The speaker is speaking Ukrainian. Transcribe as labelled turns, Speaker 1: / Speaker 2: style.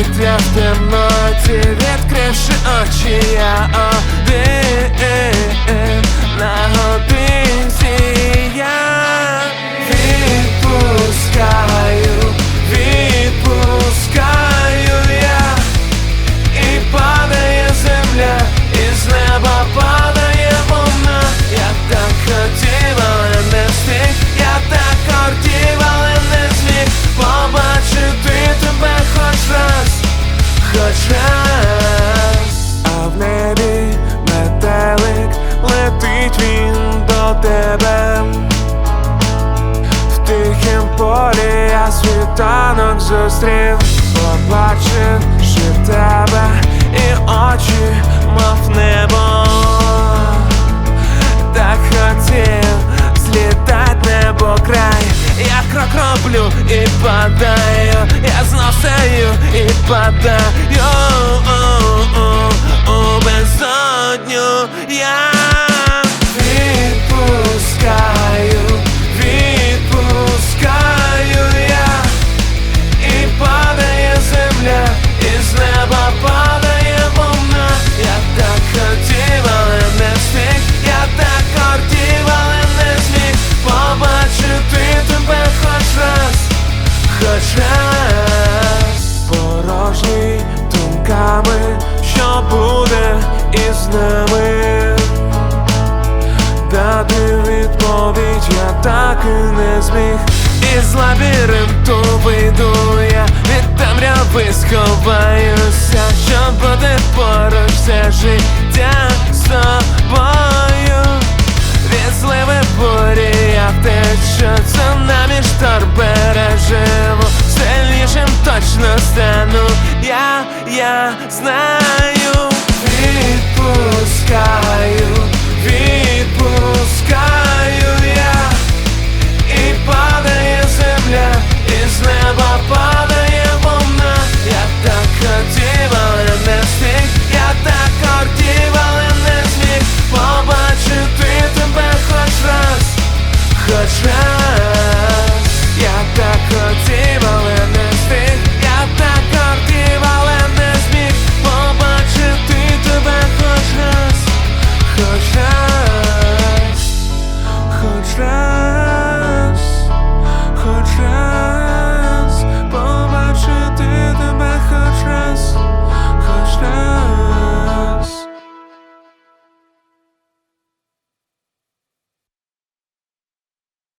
Speaker 1: повітря в темноті, відкривши очі, я один на годинці. Я відпускаю, я, і падає земля, і з неба падає вона. Я так хотів, але не встиг, я так хотів, але не зміг побачити тебе хоч раз, хоч раз. А в небі метелик, летить він до тебе. В тихім полі я світанок зустрів, побачивши тебе, і очі, мов небо. Так хотів злітать небо край. Я крок роблю і падаю, я знов стою і падаю у безодню. Я відпускаю, я, і падає земля, і з неба падає вона. Я так хотів, але не встиг, я так хотів, але не зміг побачити тебе хоч раз, хоч раз. Порожні думками, що буде із нами. Дати відповідь я так і не зміг. Із лабіринту вийду я, від темряви сховаюся, щоб бути поруч все життя з тобою. Від зливи бурі я втечу, цунамі штор переживу, сильнішим точно стану, я знаю.